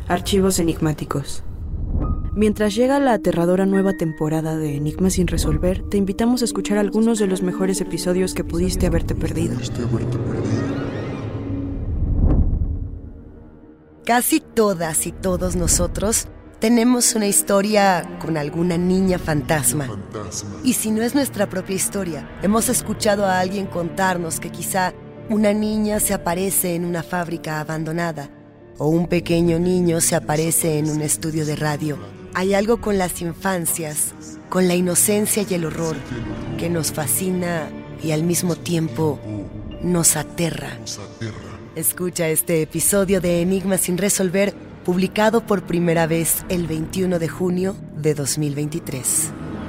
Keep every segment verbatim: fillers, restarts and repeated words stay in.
Archivos enigmáticos. Mientras llega la aterradora nueva temporada de Enigmas sin resolver, te invitamos a escuchar algunos de los mejores episodios que pudiste haberte perdido. Casi todas y todos nosotros tenemos una historia con alguna niña fantasma. fantasma. Y si no es nuestra propia historia, hemos escuchado a alguien contarnos que quizá una niña se aparece en una fábrica abandonada o un pequeño niño se aparece en un estudio de radio. Hay algo con las infancias, con la inocencia y el horror, que nos fascina y al mismo tiempo nos aterra. Escucha este episodio de Enigmas sin resolver, publicado por primera vez el veintiuno de junio de dos mil veintitrés.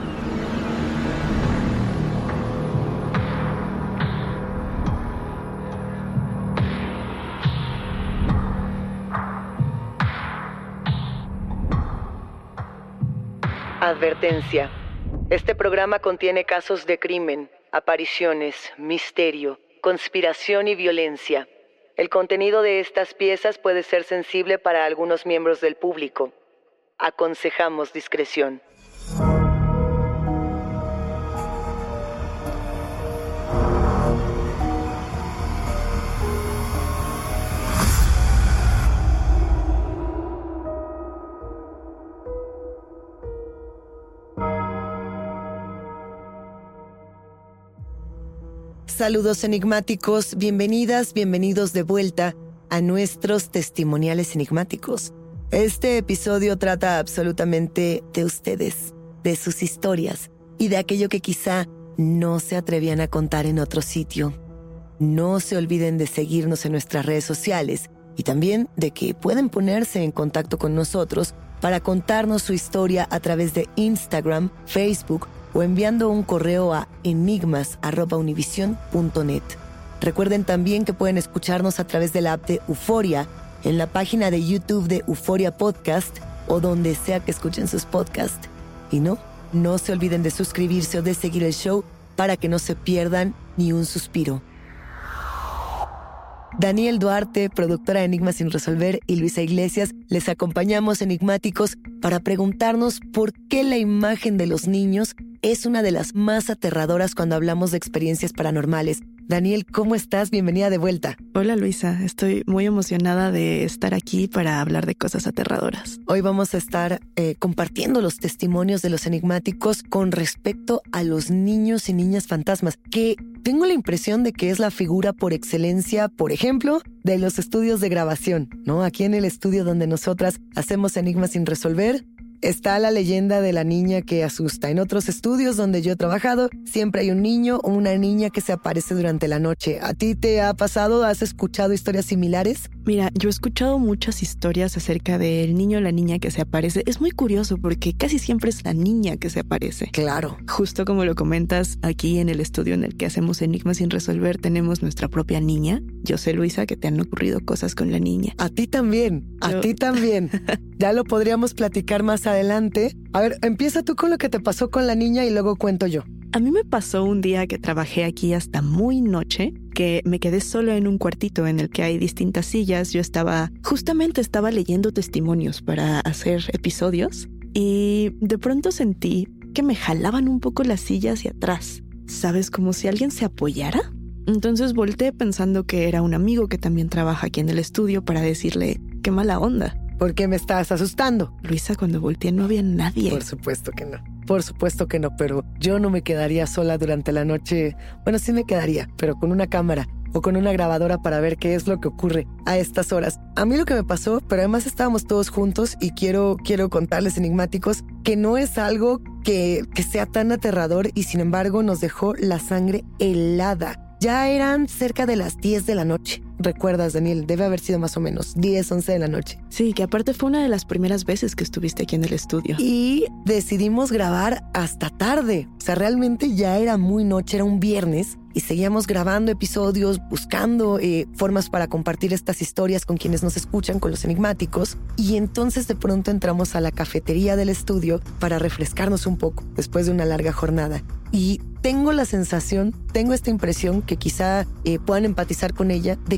Advertencia. Este programa contiene casos de crimen, apariciones, misterio, conspiración y violencia. El contenido de estas piezas puede ser sensible para algunos miembros del público. Aconsejamos discreción. Saludos enigmáticos, bienvenidas, bienvenidos de vuelta a nuestros testimoniales enigmáticos. Este episodio trata absolutamente de ustedes, de sus historias y de aquello que quizá no se atrevían a contar en otro sitio. No se olviden de seguirnos en nuestras redes sociales y también de que pueden ponerse en contacto con nosotros para contarnos su historia a través de Instagram, Facebook o enviando un correo a enigmas arroba univision punto net. Recuerden también que pueden escucharnos a través de la app de Euforia, en la página de YouTube de Euforia Podcast o donde sea que escuchen sus podcasts. Y no, no se olviden de suscribirse o de seguir el show para que no se pierdan ni un suspiro. Daniel Duarte, productora de Enigmas sin resolver, y Luisa Iglesias, les acompañamos enigmáticos para preguntarnos por qué la imagen de los niños es una de las más aterradoras cuando hablamos de experiencias paranormales. Daniel, ¿cómo estás? Bienvenida de vuelta. Hola Luisa, estoy muy emocionada de estar aquí para hablar de cosas aterradoras. Hoy vamos a estar eh, compartiendo los testimonios de los enigmáticos con respecto a los niños y niñas fantasmas, que tengo la impresión de que es la figura por excelencia, por ejemplo, de los estudios de grabación, ¿no? Aquí en el estudio donde nosotras hacemos Enigmas sin resolver, está la leyenda de la niña que asusta. En otros estudios donde yo he trabajado, siempre hay un niño o una niña que se aparece durante la noche. ¿A ti te ha pasado? ¿Has escuchado historias similares? Mira, yo he escuchado muchas historias acerca del niño o la niña que se aparece. Es muy curioso porque casi siempre es la niña que se aparece. Claro. Justo como lo comentas, aquí en el estudio en el que hacemos Enigmas sin resolver tenemos nuestra propia niña. Yo sé, Luisa, que te han ocurrido cosas con la niña. A ti también, a yo... ti también. Ya lo podríamos platicar más adelante. A ver, empieza tú con lo que te pasó con la niña y luego cuento yo. A mí me pasó un día que trabajé aquí hasta muy noche, que me quedé solo en un cuartito en el que hay distintas sillas. Yo estaba, justamente estaba leyendo testimonios para hacer episodios y de pronto sentí que me jalaban un poco la silla hacia atrás. ¿Sabes? Como si alguien se apoyara. Entonces volteé pensando que era un amigo que también trabaja aquí en el estudio para decirle, qué mala onda. ¿Por qué me estás asustando? Luisa, cuando volteé no había nadie. Por supuesto que no. Por supuesto que no, pero yo no me quedaría sola durante la noche. Bueno, sí me quedaría, pero con una cámara o con una grabadora para ver qué es lo que ocurre a estas horas. A mí lo que me pasó, pero además estábamos todos juntos y quiero, quiero contarles enigmáticos que no es algo que, que sea tan aterrador y sin embargo nos dejó la sangre helada. Ya eran cerca de las diez de la noche. ¿Recuerdas, Daniel? Debe haber sido más o menos diez, once de la noche. Sí, que aparte fue una de las primeras veces que estuviste aquí en el estudio. Y decidimos grabar hasta tarde. O sea, realmente ya era muy noche, era un viernes. Y seguíamos grabando episodios, buscando eh, formas para compartir estas historias con quienes nos escuchan, con los enigmáticos. Y entonces de pronto entramos a la cafetería del estudio para refrescarnos un poco después de una larga jornada. Y tengo la sensación, tengo esta impresión que quizá eh, puedan empatizar con ella, de que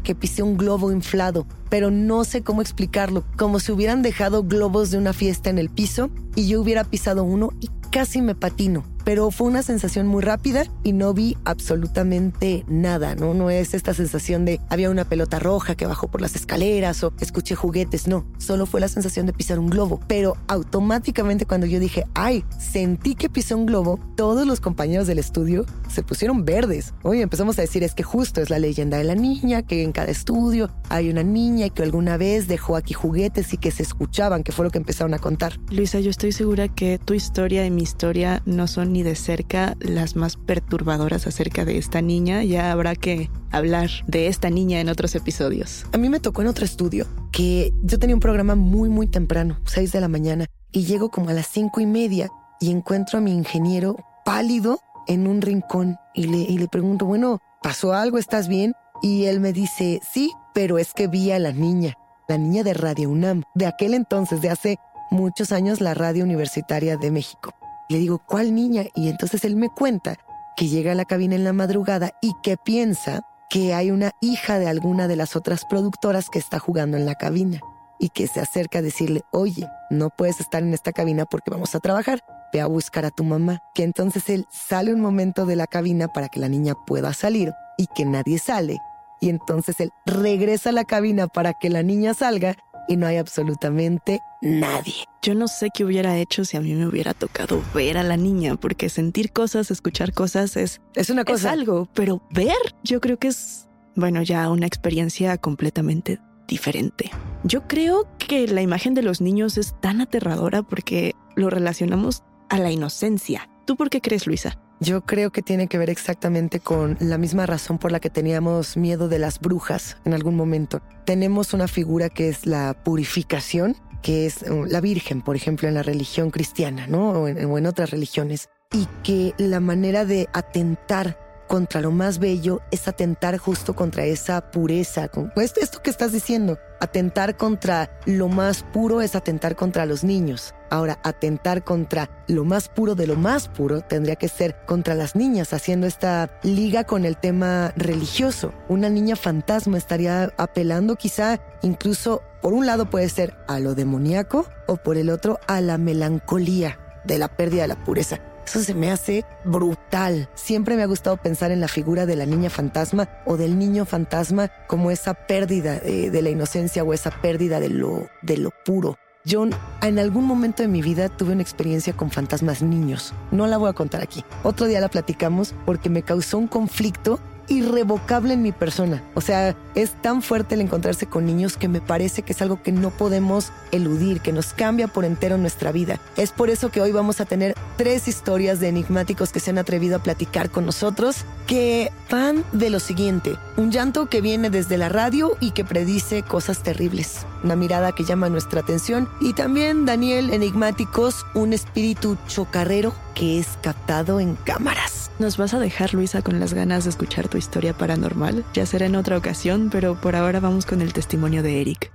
que pisé un globo inflado, pero no sé cómo explicarlo, como si hubieran dejado globos de una fiesta en el piso y yo hubiera pisado uno y casi me patino. Pero fue una sensación muy rápida y no vi absolutamente nada, ¿no? No es esta sensación de había una pelota roja que bajó por las escaleras o escuché juguetes, no. Solo fue la sensación de pisar un globo. Pero automáticamente cuando yo dije, ay, sentí que pisé un globo, todos los compañeros del estudio se pusieron verdes. Oye, empezamos a decir, es que justo es la leyenda de la niña, que en cada estudio hay una niña que alguna vez dejó aquí juguetes y que se escuchaban, que fue lo que empezaron a contar. Luisa, yo estoy segura que tu historia y mi historia no son ni de cerca las más perturbadoras acerca de esta niña. Ya habrá que hablar de esta niña en otros episodios. A mí me tocó en otro estudio que yo tenía un programa muy muy temprano, seis de la mañana, y llego como a las cinco y media y encuentro a mi ingeniero pálido en un rincón y le, y le pregunto, bueno, ¿pasó algo? ¿Estás bien? Y él me dice, sí, pero es que vi a la niña, la niña de Radio UNAM, de aquel entonces, de hace muchos años, la radio universitaria de México. Le digo, ¿cuál niña? Y entonces él me cuenta que llega a la cabina en la madrugada y que piensa que hay una hija de alguna de las otras productoras que está jugando en la cabina y que se acerca a decirle, oye, no puedes estar en esta cabina porque vamos a trabajar, ve a buscar a tu mamá. Que entonces él sale un momento de la cabina para que la niña pueda salir y que nadie sale. Y entonces él regresa a la cabina para que la niña salga y no hay absolutamente nadie. Yo no sé qué hubiera hecho si a mí me hubiera tocado ver a la niña, porque sentir cosas, escuchar cosas es... Es una cosa. Es algo, pero ver, yo creo que es, bueno, ya una experiencia completamente diferente. Yo creo que la imagen de los niños es tan aterradora porque lo relacionamos a la inocencia. ¿Tú por qué crees, Luisa? Yo creo que tiene que ver exactamente con la misma razón por la que teníamos miedo de las brujas en algún momento. Tenemos una figura que es la purificación, que es la Virgen, por ejemplo, en la religión cristiana, ¿no? O en, o en otras religiones. Y que la manera de atentar contra lo más bello es atentar justo contra esa pureza. Pues esto que estás diciendo, atentar contra lo más puro es atentar contra los niños. Ahora, atentar contra lo más puro de lo más puro tendría que ser contra las niñas, haciendo esta liga con el tema religioso. Una niña fantasma estaría apelando quizá incluso, por un lado puede ser a lo demoníaco o por el otro a la melancolía de la pérdida de la pureza. Eso se me hace brutal. Siempre me ha gustado pensar en la figura de la niña fantasma o del niño fantasma como esa pérdida de, de la inocencia o esa pérdida de lo, de lo puro. Yo en algún momento de mi vida tuve una experiencia con fantasmas niños. No la voy a contar aquí. Otro día la platicamos porque me causó un conflicto irrevocable en mi persona. O sea, es tan fuerte el encontrarse con niños que me parece que es algo que no podemos eludir, que nos cambia por entero nuestra vida. Es por eso que hoy vamos a tener tres historias de enigmáticos que se han atrevido a platicar con nosotros, que van de lo siguiente: un llanto que viene desde la radio y que predice cosas terribles, una mirada que llama nuestra atención, y también, Daniel, enigmáticos, un espíritu chocarrero que es captado en cámaras. ¿Nos vas a dejar, Luisa, con las ganas de escuchar tu historia paranormal? Ya será en otra ocasión, pero por ahora vamos con el testimonio de Eric.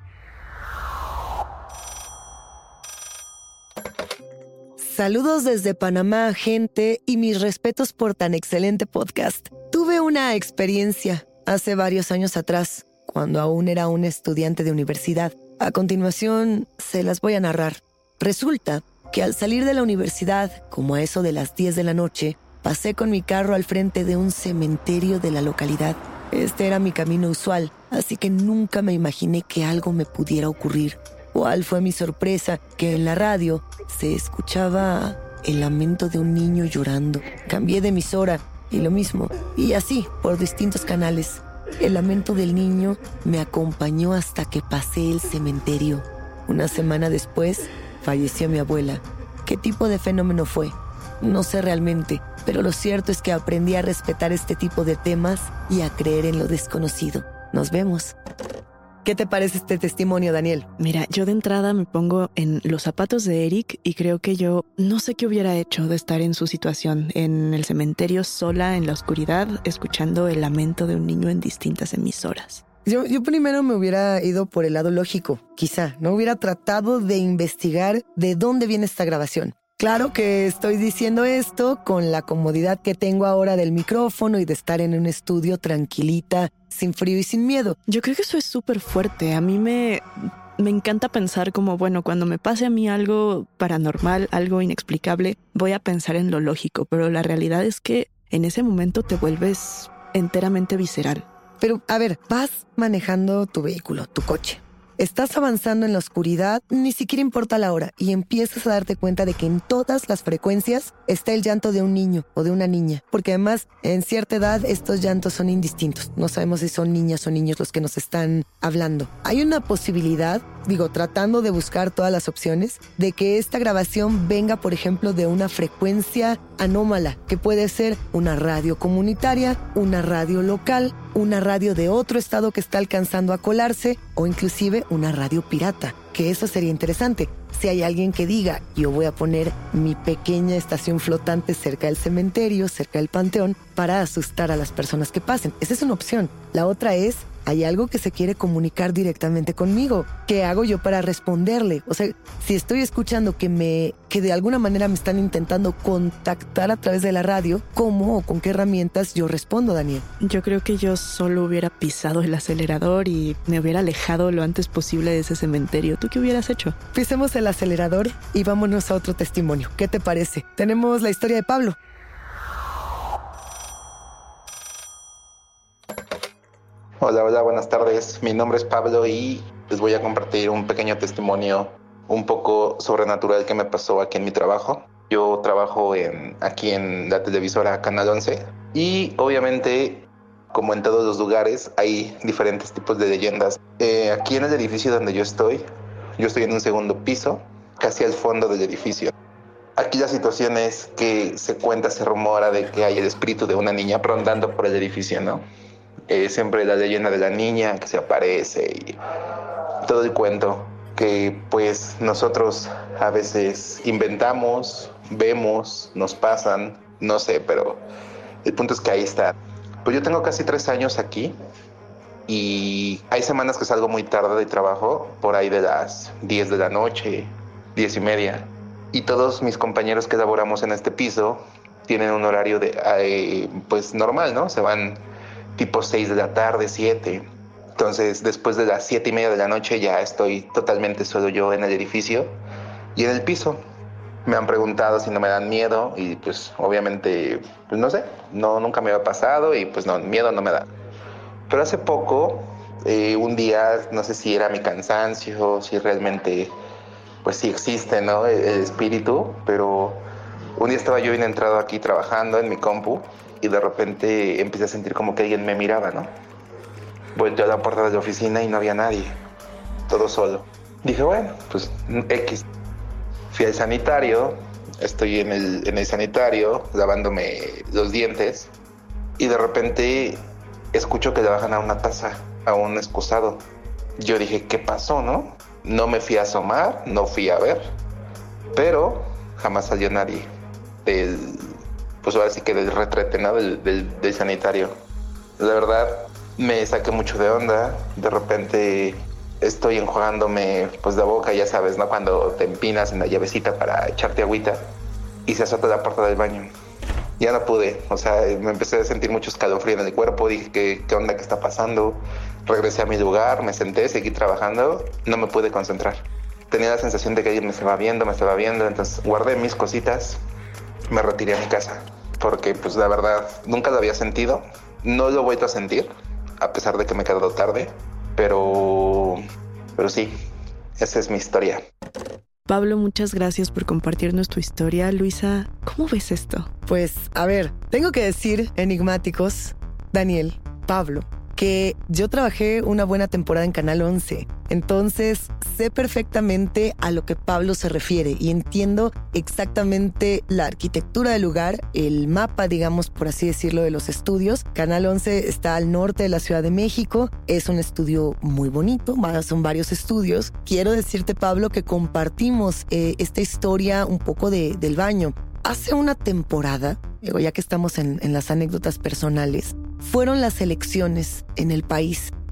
Saludos desde Panamá, gente, y mis respetos por tan excelente podcast. Tuve una experiencia hace varios años atrás, cuando aún era un estudiante de universidad. A continuación, se las voy a narrar. Resulta que al salir de la universidad, como a eso de las diez de la noche, pasé con mi carro al frente de un cementerio de la localidad. Este era mi camino usual, así que nunca me imaginé que algo me pudiera ocurrir. ¿Cuál fue mi sorpresa? Que en la radio se escuchaba el lamento de un niño llorando. Cambié de emisora y lo mismo, y así por distintos canales. El lamento del niño me acompañó hasta que pasé el cementerio. Una semana después, falleció mi abuela. ¿Qué tipo de fenómeno fue? No sé realmente, pero lo cierto es que aprendí a respetar este tipo de temas y a creer en lo desconocido. Nos vemos. ¿Qué te parece este testimonio, Daniel? Mira, yo de entrada me pongo en los zapatos de Eric y creo que yo no sé qué hubiera hecho de estar en su situación, en el cementerio sola, en la oscuridad, escuchando el lamento de un niño en distintas emisoras. Yo, yo primero me hubiera ido por el lado lógico, quizá. No hubiera tratado de investigar de dónde viene esta grabación. Claro que estoy diciendo esto con la comodidad que tengo ahora del micrófono y de estar en un estudio tranquilita, sin frío y sin miedo. Yo creo que eso es súper fuerte. A mí me, me encanta pensar como, bueno, cuando me pase a mí algo paranormal, algo inexplicable, voy a pensar en lo lógico, pero la realidad es que en ese momento te vuelves enteramente visceral. Pero, a ver, vas manejando tu vehículo, tu coche. Estás avanzando en la oscuridad, ni siquiera importa la hora, y empiezas a darte cuenta de que en todas las frecuencias está el llanto de un niño o de una niña. Porque además, en cierta edad, estos llantos son indistintos. No sabemos si son niñas o niños los que nos están hablando. Hay una posibilidad, digo, tratando de buscar todas las opciones, de que esta grabación venga, por ejemplo, de una frecuencia anómala, que puede ser una radio comunitaria, una radio local, una radio de otro estado que está alcanzando a colarse, o inclusive una radio pirata, que eso sería interesante. Si hay alguien que diga, yo voy a poner mi pequeña estación flotante cerca del cementerio, cerca del panteón, para asustar a las personas que pasen. Esa es una opción. La otra es, hay algo que se quiere comunicar directamente conmigo. ¿Qué hago yo para responderle? O sea, si estoy escuchando que me, que de alguna manera me están intentando contactar a través de la radio, ¿cómo o con qué herramientas yo respondo, Daniel? Yo creo que yo solo hubiera pisado el acelerador y me hubiera alejado lo antes posible de ese cementerio. ¿Tú qué hubieras hecho? Pisemos el acelerador y vámonos a otro testimonio. ¿Qué te parece? Tenemos la historia de Pablo. Hola, hola, buenas tardes. Mi nombre es Pablo y les voy a compartir un pequeño testimonio un poco sobrenatural que me pasó aquí en mi trabajo. Yo trabajo en, aquí en la televisora Canal once y obviamente, como en todos los lugares, hay diferentes tipos de leyendas. Eh, aquí en el edificio donde yo estoy, yo estoy en un segundo piso, casi al fondo del edificio. Aquí la situación es que se cuenta, se rumora de que hay el espíritu de una niña rondando por el edificio, ¿no? Eh, siempre la leyenda de la niña que se aparece y todo el cuento que pues nosotros a veces inventamos, vemos, nos pasan, no sé, pero el punto es que ahí está. Pues yo tengo casi tres años aquí y hay semanas que salgo muy tarde de trabajo, por ahí de las diez de la noche, diez y media, y todos mis compañeros que laboramos en este piso tienen un horario de eh, pues normal, ¿no? Se van tipo seis de la tarde, siete. Entonces, después de las siete y media de la noche ya estoy totalmente solo yo en el edificio y en el piso. Me han preguntado si no me dan miedo y pues obviamente, pues no sé, no, nunca me había pasado y pues no, miedo no me da. Pero hace poco, eh, un día, no sé si era mi cansancio, si realmente, pues sí existe, ¿no? El, el espíritu, pero un día estaba yo bien entrado aquí trabajando en mi compu y de repente empecé a sentir como que alguien me miraba, ¿no? Volteé a la puerta de la oficina y no había nadie, todo solo. Dije, bueno, pues X. Fui al sanitario, estoy en el, en el sanitario lavándome los dientes y de repente escucho que le bajan a una taza, a un excusado. Yo dije, ¿qué pasó, no? No me fui a asomar, no fui a ver, pero jamás salió nadie del, pues ahora sí que del retrete, ¿no? Del, del, del sanitario. La verdad, me saqué mucho de onda. De repente estoy enjuagándome pues la boca, ya sabes, ¿no? Cuando te empinas en la llavecita para echarte agüita y se azota la puerta del baño. Ya no pude, o sea, me empecé a sentir mucho escalofrío en el cuerpo. Dije, ¿qué, qué onda? ¿Qué está pasando? Regresé a mi lugar, me senté, seguí trabajando. No me pude concentrar. Tenía la sensación de que alguien me estaba viendo, me estaba viendo. Entonces guardé mis cositas, me retiré a mi casa. Porque pues la verdad, nunca lo había sentido. No lo he vuelto a sentir, a pesar de que me he quedado tarde. Pero, pero sí, esa es mi historia. Pablo, muchas gracias por compartirnos tu historia. Luisa, ¿cómo ves esto? Pues, a ver, tengo que decir, enigmáticos, Daniel, Pablo, que yo trabajé una buena temporada en Canal once. Entonces, sé perfectamente a lo que Pablo se refiere y entiendo exactamente la arquitectura del lugar, el mapa, digamos, por así decirlo, de los estudios. Canal once está al norte de la Ciudad de México. Es un estudio muy bonito, son varios estudios. Quiero decirte, Pablo, que compartimos eh, esta historia un poco de, del baño. Hace una temporada, ya que estamos en, en las anécdotas personales, fueron las elecciones en el país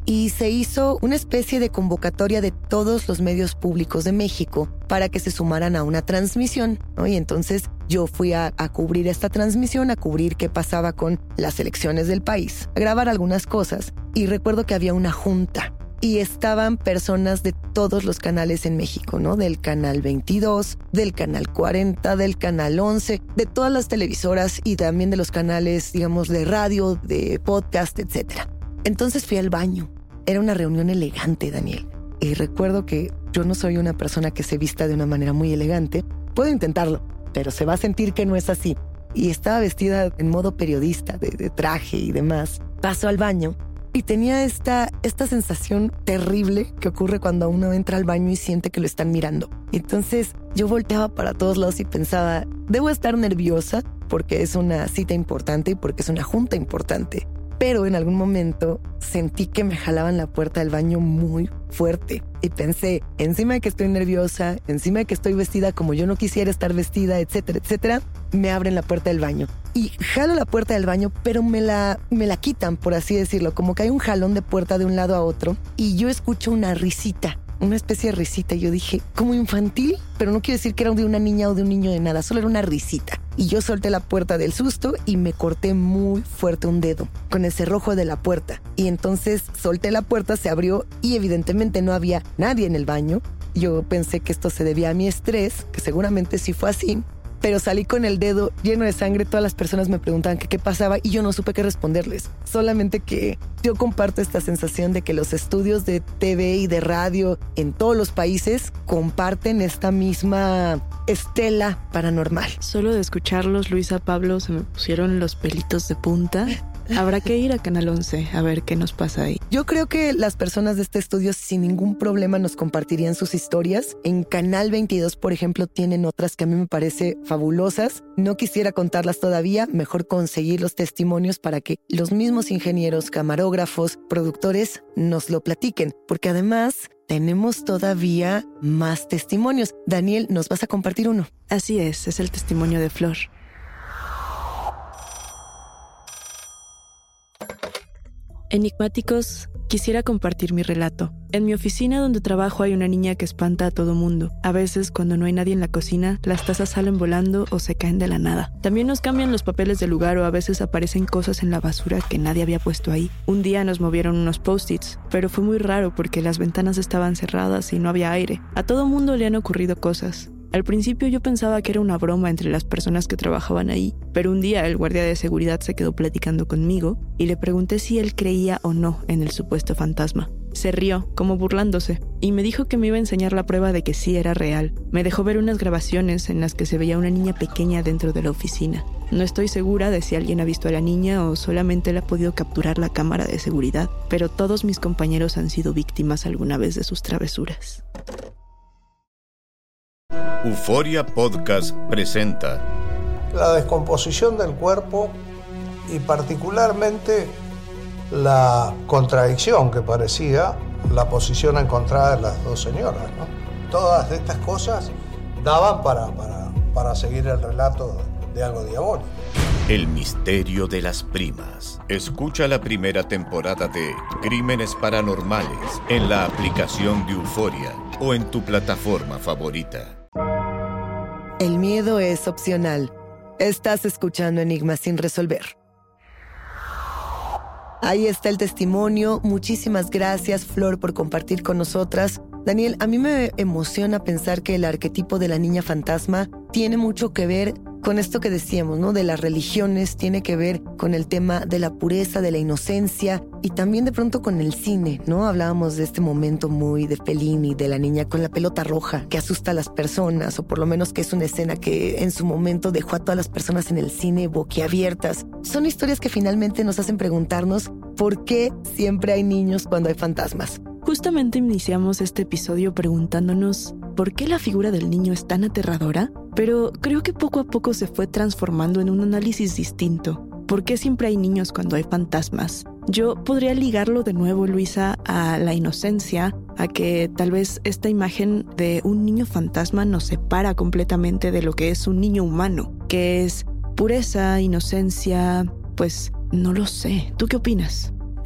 y se hizo una especie de convocatoria de todos los medios públicos de México para que se sumaran a una transmisión, ¿no? Y entonces yo fui a, a cubrir esta transmisión, a cubrir qué pasaba con las elecciones del país, a grabar algunas cosas. Y recuerdo que había una junta y estaban personas de todos los canales en México, ¿no? Del canal veintidós, del canal cuarenta, del canal once, de todas las televisoras y también de los canales, digamos, de radio, de podcast, etcétera. Entonces fui al baño. Era una reunión elegante, Daniel. Y recuerdo que yo no soy una persona que se vista de una manera muy elegante. Puedo intentarlo, pero se va a sentir que no es así. Y estaba vestida en modo periodista, de, de traje y demás. Paso al baño y tenía esta, esta sensación terrible que ocurre cuando uno entra al baño y siente que lo están mirando. Entonces yo volteaba para todos lados y pensaba, debo estar nerviosa porque es una cita importante y porque es una junta importante. Pero en algún momento sentí que me jalaban la puerta del baño muy fuerte. Y pensé, encima de que estoy nerviosa, encima de que estoy vestida como yo no quisiera estar vestida, etcétera, etcétera, me abren la puerta del baño. Y jalo la puerta del baño, pero me la, me la quitan, por así decirlo. Como que hay un jalón de puerta de un lado a otro. Y yo escucho una risita, una especie de risita. Y yo dije, como infantil, pero no quiero decir que era de una niña o de un niño de nada, solo era una risita. Y yo solté la puerta del susto y me corté muy fuerte un dedo con el cerrojo de la puerta. Y entonces solté la puerta, se abrió y evidentemente no había nadie en el baño. Yo pensé que esto se debía a mi estrés, que seguramente sí fue así. Pero salí con el dedo lleno de sangre. Todas las personas me preguntaban que qué pasaba y yo no supe qué responderles. Solamente que yo comparto esta sensación de que los estudios de T V y de radio en todos los países comparten esta misma estela paranormal. Solo de escucharlos, Luisa, Pablo, se me pusieron los pelitos de punta. Habrá que ir a Canal once a ver qué nos pasa ahí. Yo creo que las personas de este estudio sin ningún problema nos compartirían sus historias. En Canal veintidós, por ejemplo, tienen otras que a mí me parece fabulosas. No quisiera contarlas todavía, mejor conseguir los testimonios para que los mismos ingenieros, camarógrafos, productores nos lo platiquen. Porque además tenemos todavía más testimonios. Daniel, ¿nos vas a compartir uno? Así es, es el testimonio de Flor. Enigmáticos, quisiera compartir mi relato. En mi oficina donde trabajo hay una niña que espanta a todo mundo. A veces, cuando no hay nadie en la cocina, las tazas salen volando o se caen de la nada. También nos cambian los papeles del lugar o a veces aparecen cosas en la basura que nadie había puesto ahí. Un día nos movieron unos post-its, pero fue muy raro porque las ventanas estaban cerradas y no había aire. A todo mundo le han ocurrido cosas. Al principio yo pensaba que era una broma entre las personas que trabajaban ahí, pero un día el guardia de seguridad se quedó platicando conmigo y le pregunté si él creía o no en el supuesto fantasma. Se rió, como burlándose, y me dijo que me iba a enseñar la prueba de que sí era real. Me dejó ver unas grabaciones en las que se veía una niña pequeña dentro de la oficina. No estoy segura de si alguien ha visto a la niña o solamente la ha podido capturar la cámara de seguridad, pero todos mis compañeros han sido víctimas alguna vez de sus travesuras. Euforia Podcast presenta la descomposición del cuerpo y particularmente la contradicción que parecía la posición encontrada de las dos señoras, ¿no? Todas estas cosas daban para, para, para seguir el relato de algo diabólico. El misterio de las primas. Escucha la primera temporada de Crímenes Paranormales en la aplicación de Euforia o en tu plataforma favorita. El miedo es opcional. Estás escuchando Enigmas sin resolver. Ahí está el testimonio. Muchísimas gracias, Flor, por compartir con nosotras. Daniel, a mí me emociona pensar que el arquetipo de la niña fantasma tiene mucho que ver con esto que decíamos, ¿no? De las religiones, tiene que ver con el tema de la pureza, de la inocencia y también de pronto con el cine, ¿no? Hablábamos de este momento muy de Fellini, de la niña con la pelota roja que asusta a las personas, o por lo menos que es una escena que en su momento dejó a todas las personas en el cine boquiabiertas. Son historias que finalmente nos hacen preguntarnos por qué siempre hay niños cuando hay fantasmas. Justamente iniciamos este episodio preguntándonos por qué la figura del niño es tan aterradora, pero creo que poco a poco se fue transformando en un análisis distinto. ¿Por qué siempre hay niños cuando hay fantasmas? Yo podría ligarlo de nuevo, Luisa, a la inocencia, a que tal vez esta imagen de un niño fantasma nos separa completamente de lo que es un niño humano, que es pureza, inocencia, pues no lo sé. ¿Tú qué opinas?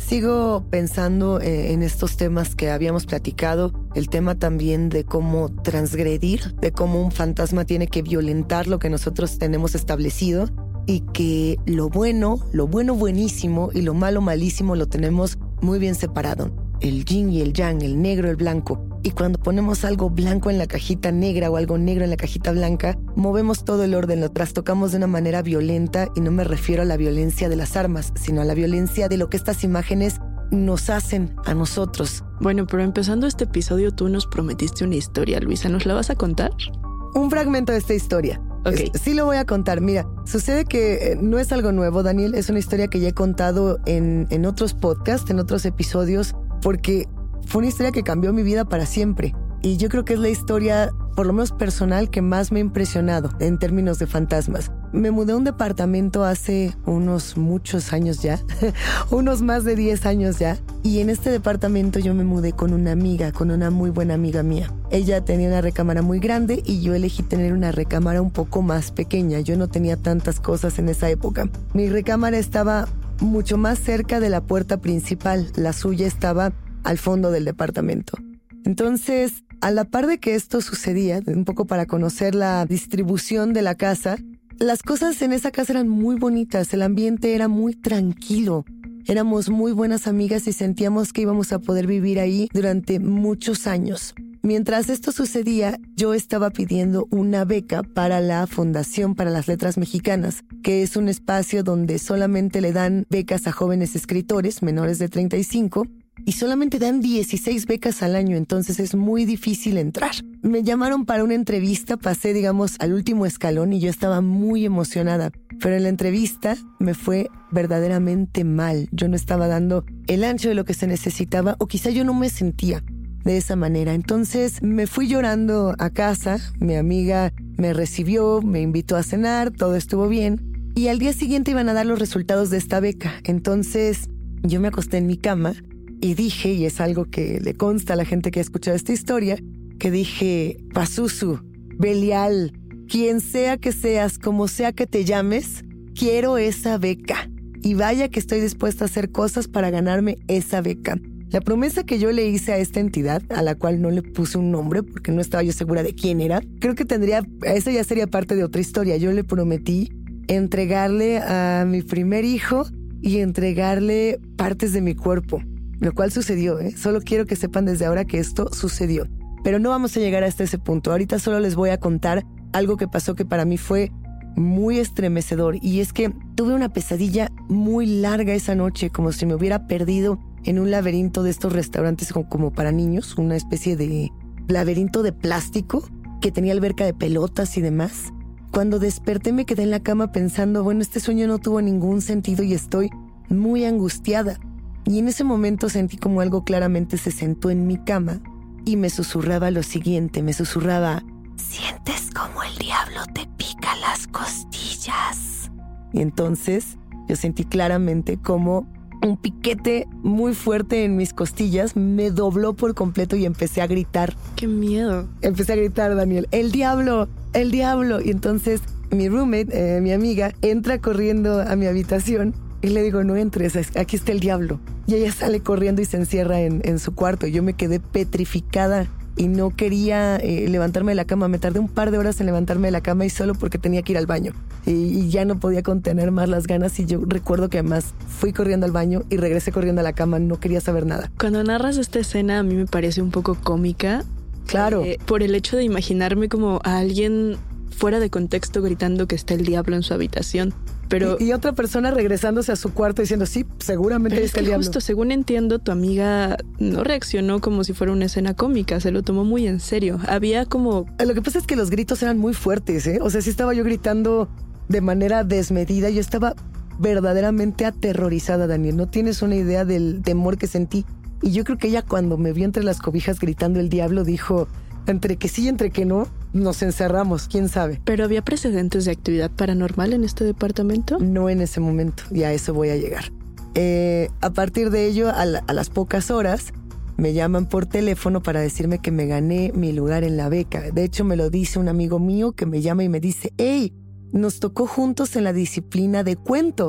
Sigo pensando eh, en estos temas que habíamos platicado, el tema también de cómo transgredir, de cómo un fantasma tiene que violentar lo que nosotros tenemos establecido y que lo bueno, lo bueno buenísimo y lo malo malísimo lo tenemos muy bien separado. El yin y el yang, el negro, el blanco. Y cuando ponemos algo blanco en la cajita negra o algo negro en la cajita blanca, movemos todo el orden, lo trastocamos de una manera violenta, y no me refiero a la violencia de las armas, sino a la violencia de lo que estas imágenes nos hacen a nosotros. Bueno, pero empezando este episodio tú nos prometiste una historia, Luisa, ¿nos la vas a contar? Un fragmento de esta historia. Okay. Es, sí lo voy a contar. Mira, sucede que eh, no es algo nuevo, Daniel, es una historia que ya he contado en, en otros podcasts, en otros episodios, porque fue una historia que cambió mi vida para siempre. Y yo creo que es la historia, por lo menos personal, que más me ha impresionado en términos de fantasmas. Me mudé a un departamento hace unos muchos años ya, unos más de diez años ya. Y en este departamento yo me mudé con una amiga, con una muy buena amiga mía. Ella tenía una recámara muy grande y yo elegí tener una recámara un poco más pequeña. Yo no tenía tantas cosas en esa época. Mi recámara estaba mucho más cerca de la puerta principal. La suya estaba al fondo del departamento. Entonces, a la par de que esto sucedía, un poco para conocer la distribución de la casa, las cosas en esa casa eran muy bonitas, el ambiente era muy tranquilo. Éramos muy buenas amigas y sentíamos que íbamos a poder vivir ahí durante muchos años. Mientras esto sucedía, yo estaba pidiendo una beca para la Fundación para las Letras Mexicanas, que es un espacio donde solamente le dan becas a jóvenes escritores menores de treinta y cinco, y solamente dan dieciséis becas al año, entonces es muy difícil entrar. Me llamaron para una entrevista, pasé, digamos, al último escalón y yo estaba muy emocionada. Pero en la entrevista me fue verdaderamente mal. Yo no estaba dando el ancho de lo que se necesitaba, o quizá yo no me sentía de esa manera. Entonces me fui llorando a casa, mi amiga me recibió, me invitó a cenar, todo estuvo bien. Y al día siguiente iban a dar los resultados de esta beca. Entonces yo me acosté en mi cama y dije, y es algo que le consta a la gente que ha escuchado esta historia, que dije: Pazuzu, Belial, quien sea que seas, como sea que te llames, quiero esa beca. Y vaya que estoy dispuesta a hacer cosas para ganarme esa beca. La promesa que yo le hice a esta entidad, a la cual no le puse un nombre porque no estaba yo segura de quién era, creo que tendría, eso ya sería parte de otra historia. Yo le prometí entregarle a mi primer hijo y entregarle partes de mi cuerpo. Lo cual sucedió, ¿eh? Solo quiero que sepan desde ahora que esto sucedió. Pero no vamos a llegar hasta ese punto. Ahorita solo les voy a contar algo que pasó que para mí fue muy estremecedor. Y es que tuve una pesadilla muy larga esa noche, como si me hubiera perdido en un laberinto de estos restaurantes como para niños, una especie de laberinto de plástico que tenía alberca de pelotas y demás. Cuando desperté me quedé en la cama pensando, bueno, este sueño no tuvo ningún sentido y estoy muy angustiada. Y en ese momento sentí como algo claramente se sentó en mi cama y me susurraba lo siguiente, me susurraba: sientes como el diablo te pica las costillas. Y entonces yo sentí claramente como un piquete muy fuerte en mis costillas me dobló por completo y empecé a gritar. ¡Qué miedo! Empecé a gritar, Daniel, ¡el diablo! ¡El diablo! Y entonces mi roommate, eh, mi amiga, entra corriendo a mi habitación y le digo: no entres, aquí está el diablo. Y ella sale corriendo y se encierra en, en su cuarto. Yo me quedé petrificada y no quería eh, levantarme de la cama. Me tardé un par de horas en levantarme de la cama y solo porque tenía que ir al baño. Y, y ya no podía contener más las ganas y yo recuerdo que además fui corriendo al baño y regresé corriendo a la cama. No quería saber nada. Cuando narras esta escena a mí me parece un poco cómica. Claro. Eh, por el hecho de imaginarme como a alguien fuera de contexto gritando que está el diablo en su habitación. Pero, y, y otra persona regresándose a su cuarto diciendo: sí, seguramente pero es es que el diablo. Justo, según entiendo, tu amiga no reaccionó como si fuera una escena cómica, se lo tomó muy en serio. Había como... Lo que pasa es que los gritos eran muy fuertes, ¿eh? O sea, sí estaba yo gritando de manera desmedida. Yo estaba verdaderamente aterrorizada, Daniel. No tienes una idea del temor que sentí. Y yo creo que ella, cuando me vio entre las cobijas gritando el diablo, dijo: entre que sí y entre que no, nos encerramos, quién sabe. ¿Pero había precedentes de actividad paranormal en este departamento? No en ese momento, y a eso voy a llegar. Eh, a partir de ello, a, la, a las pocas horas, me llaman por teléfono para decirme que me gané mi lugar en la beca. De hecho, me lo dice un amigo mío que me llama y me dice: hey, nos tocó juntos en la disciplina de cuento.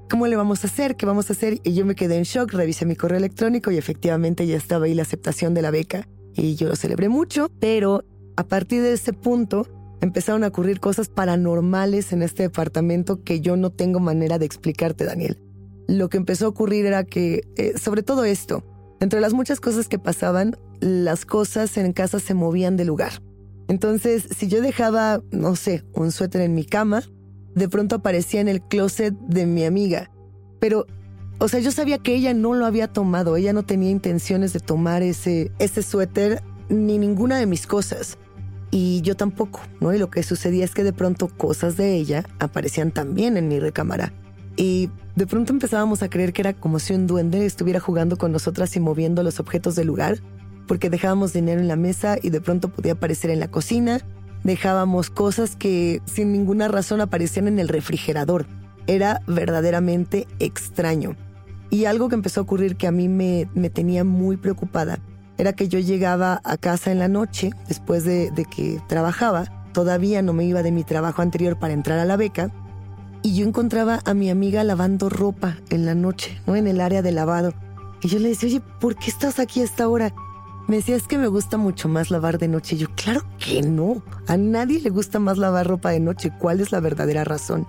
¿cómo le vamos a hacer? ¿Qué vamos a hacer? Y yo me quedé en shock, revisé mi correo electrónico y efectivamente ya estaba ahí la aceptación de la beca. Y yo lo celebré mucho, pero a partir de ese punto empezaron a ocurrir cosas paranormales en este departamento que yo no tengo manera de explicarte, Daniel. Lo que empezó a ocurrir era que, eh, sobre todo esto, entre las muchas cosas que pasaban, las cosas en casa se movían de lugar. Entonces, si yo dejaba, no sé, un suéter en mi cama, de pronto aparecía en el closet de mi amiga. Pero, o sea, yo sabía que ella no lo había tomado, ella no tenía intenciones de tomar ese, ese suéter ni ninguna de mis cosas. Y yo tampoco, ¿no? Y lo que sucedía es que de pronto cosas de ella aparecían también en mi recámara. Y de pronto empezábamos a creer que era como si un duende estuviera jugando con nosotras y moviendo los objetos del lugar, porque dejábamos dinero en la mesa y de pronto podía aparecer en la cocina. Dejábamos cosas que sin ninguna razón aparecían en el refrigerador. Era verdaderamente extraño. Y algo que empezó a ocurrir que a mí me, me tenía muy preocupada era que yo llegaba a casa en la noche, después de, de que trabajaba, todavía no me iba de mi trabajo anterior para entrar a la beca, y yo encontraba a mi amiga lavando ropa en la noche, ¿no? En el área de lavado. Y yo le decía, oye, ¿por qué estás aquí a esta hora? Me decía, es que me gusta mucho más lavar de noche. Y yo, claro que no. A nadie le gusta más lavar ropa de noche. ¿Cuál es la verdadera razón?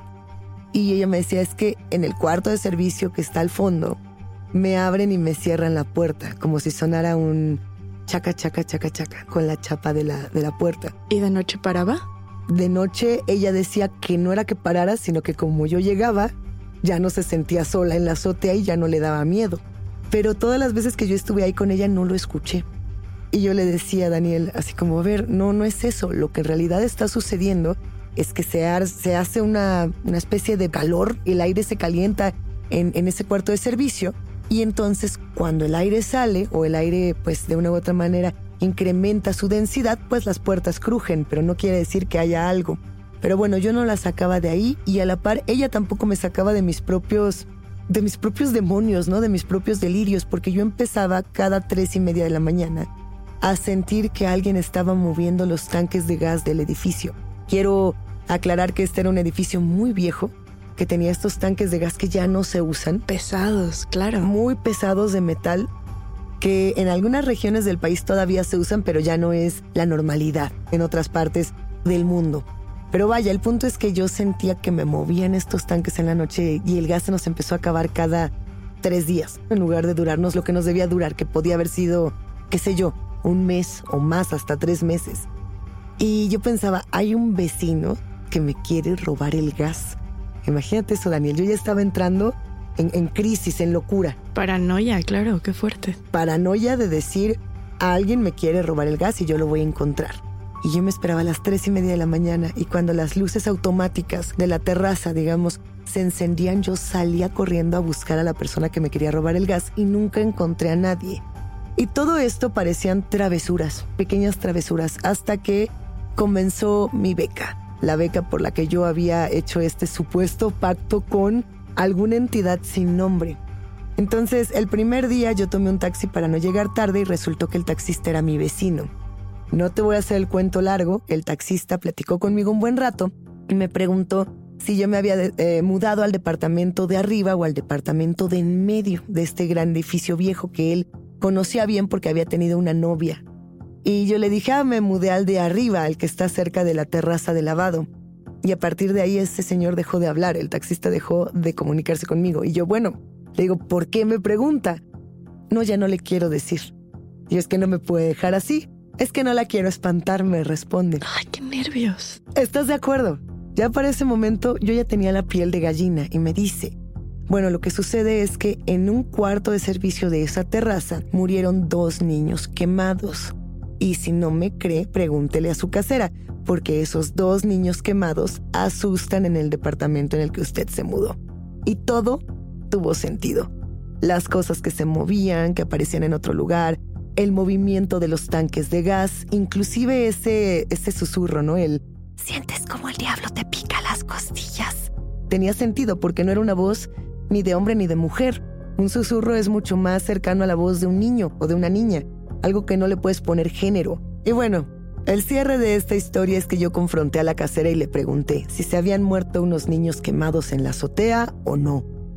Y ella me decía, es que en el cuarto de servicio que está al fondo, me abren y me cierran la puerta, como si sonara un chaca, chaca, chaca, chaca, con la chapa de la, de la puerta. ¿Y de noche paraba? De noche ella decía que no era que parara, sino que como yo llegaba, ya no se sentía sola en la azotea y ya no le daba miedo. Pero todas las veces que yo estuve ahí con ella no lo escuché. Y yo le decía a Daniel, así como, a ver, no, no es eso. Lo que en realidad está sucediendo es que se, ar- se hace una, una especie de calor, el aire se calienta en, en ese cuarto de servicio. Y entonces cuando el aire sale, o el aire pues de una u otra manera incrementa su densidad, pues las puertas crujen, pero no quiere decir que haya algo. Pero bueno, yo no la sacaba de ahí y a la par ella tampoco me sacaba de mis propios, de mis propios demonios, ¿no? De mis propios delirios, porque yo empezaba cada tres y media de la mañana a sentir que alguien estaba moviendo los tanques de gas del edificio. Quiero aclarar que este era un edificio muy viejo, que tenía estos tanques de gas que ya no se usan. Pesados, claro. Muy pesados de metal, que en algunas regiones del país todavía se usan, pero ya no es la normalidad en otras partes del mundo. Pero vaya, el punto es que yo sentía que me movían estos tanques en la noche y el gas se nos empezó a acabar cada tres días, en lugar de durarnos lo que nos debía durar, que podía haber sido, qué sé yo, un mes o más, hasta tres meses. Y yo pensaba, hay un vecino que me quiere robar el gas. Imagínate eso, Daniel. Yo ya estaba entrando en, en crisis, en locura. Paranoia, claro, qué fuerte. Paranoia de decir, a alguien me quiere robar el gas y yo lo voy a encontrar. Y yo me esperaba a las tres y media de la mañana y cuando las luces automáticas de la terraza, digamos, se encendían, yo salía corriendo a buscar a la persona que me quería robar el gas y nunca encontré a nadie. Y todo esto parecían travesuras, pequeñas travesuras, hasta que comenzó mi beca. La beca por la que yo había hecho este supuesto pacto con alguna entidad sin nombre. Entonces, el primer día yo tomé un taxi para no llegar tarde y resultó que el taxista era mi vecino. No te voy a hacer el cuento largo, el taxista platicó conmigo un buen rato y me preguntó si yo me había eh, mudado al departamento de arriba o al departamento de en medio de este gran edificio viejo que él conocía bien porque había tenido una novia. Y yo le dije, ah, me mudé al de arriba, al que está cerca de la terraza de lavado. Y a partir de ahí ese señor dejó de hablar, el taxista dejó de comunicarse conmigo. Y yo, bueno, le digo, ¿por qué me pregunta? No, ya no le quiero decir. Y es que no me puede dejar así. Es que no la quiero espantar, me responde. Ay, qué nervios. ¿Estás de acuerdo? Ya para ese momento yo ya tenía la piel de gallina y me dice, bueno, lo que sucede es que en un cuarto de servicio de esa terraza murieron dos niños quemados. Y si no me cree, pregúntele a su casera, porque esos dos niños quemados asustan en el departamento en el que usted se mudó. Y todo tuvo sentido. Las cosas que se movían, que aparecían en otro lugar, el movimiento de los tanques de gas, inclusive ese, ese susurro, ¿no? El sientes como el diablo te pica las costillas. Tenía sentido porque no era una voz ni de hombre ni de mujer. Un susurro es mucho más cercano a la voz de un niño o de una niña. Algo que no le puedes poner género. Y bueno, el cierre de esta historia es que yo confronté a la casera y le pregunté si se habían muerto unos niños quemados en la azotea o no.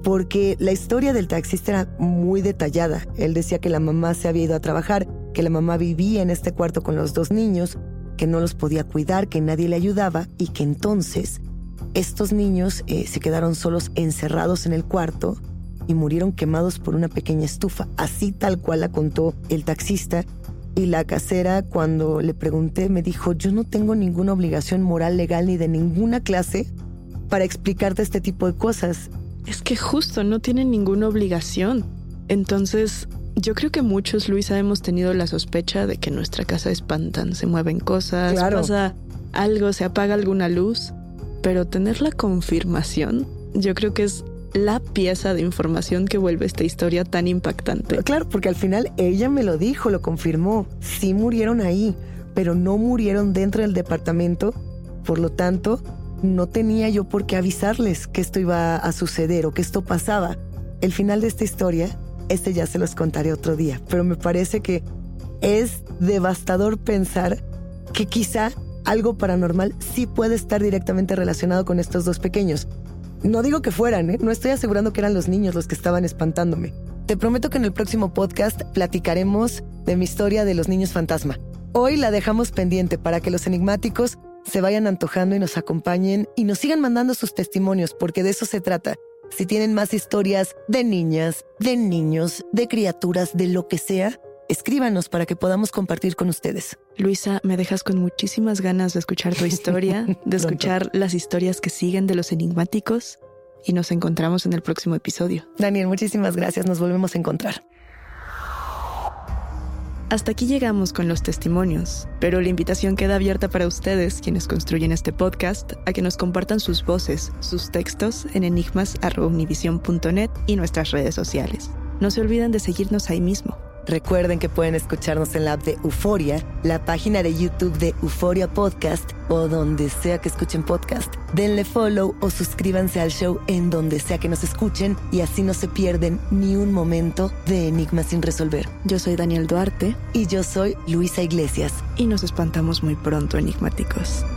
porque la historia del taxista era muy detallada. Él decía que la mamá se había ido a trabajar, que la mamá vivía en este cuarto con los dos niños, que no los podía cuidar, que nadie le ayudaba y que entonces estos niños eh, se quedaron solos encerrados en el cuarto y murieron quemados por una pequeña estufa. Así tal cual la contó el taxista. Y la casera, cuando le pregunté, me dijo, yo no tengo ninguna obligación moral, legal ni de ninguna clase para explicarte este tipo de cosas. Es que justo no tienen ninguna obligación. Entonces, yo creo que muchos, Luisa, hemos tenido la sospecha de que en nuestra casa espantan, se mueven cosas, claro. Pasa algo, se apaga alguna luz. Pero tener la confirmación, yo creo que es la pieza de información que vuelve esta historia tan impactante. Claro, porque al final ella me lo dijo, lo confirmó. Sí murieron ahí, pero no murieron dentro del departamento. Por lo tanto, no tenía yo por qué avisarles que esto iba a suceder o que esto pasaba. El final de esta historia, este ya se los contaré otro día. Pero me parece que es devastador pensar que quizá algo paranormal sí puede estar directamente relacionado con estos dos pequeños. No digo que fueran, ¿eh? No estoy asegurando que eran los niños los que estaban espantándome. Te prometo que en el próximo podcast platicaremos de mi historia de los niños fantasma. Hoy la dejamos pendiente para que los enigmáticos se vayan antojando y nos acompañen y nos sigan mandando sus testimonios, porque de eso se trata. Si tienen más historias de niñas, de niños, de criaturas, de lo que sea, escríbanos para que podamos compartir con ustedes. Luisa, me dejas con muchísimas ganas de escuchar tu historia, de escuchar las historias que siguen de los enigmáticos, y nos encontramos en el próximo episodio. Daniel, muchísimas gracias. Nos volvemos a encontrar. Hasta aquí llegamos con los testimonios, pero la invitación queda abierta para ustedes, quienes construyen este podcast, a que nos compartan sus voces, sus textos en enigmas arroba univision punto net y nuestras redes sociales. No se olviden de seguirnos ahí mismo. Recuerden que pueden escucharnos en la app de Euforia, la página de YouTube de Euforia Podcast o donde sea que escuchen podcast. Denle follow o suscríbanse al show en donde sea que nos escuchen y así no se pierden ni un momento de Enigmas sin resolver. Yo soy Daniel Duarte. Y yo soy Luisa Iglesias. Y nos espantamos muy pronto, enigmáticos.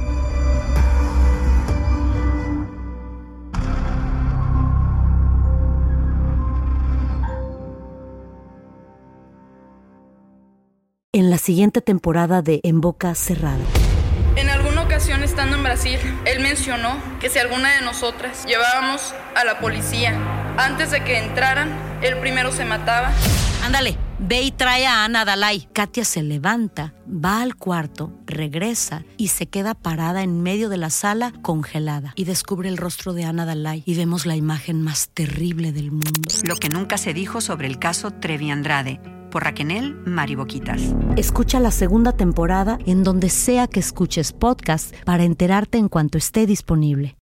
En la siguiente temporada de En Boca Cerrada. En alguna ocasión estando en Brasil, él mencionó que si alguna de nosotras llevábamos a la policía antes de que entraran, él primero se mataba. Ándale, ve y trae a Ana Dalai. Katia se levanta, va al cuarto, regresa y se queda parada en medio de la sala congelada. Y descubre el rostro de Ana Dalai y vemos la imagen más terrible del mundo. Lo que nunca se dijo sobre el caso Trevi Andrade, por Raquel Mariboquitas. Escucha la segunda temporada en donde sea que escuches podcast para enterarte en cuanto esté disponible.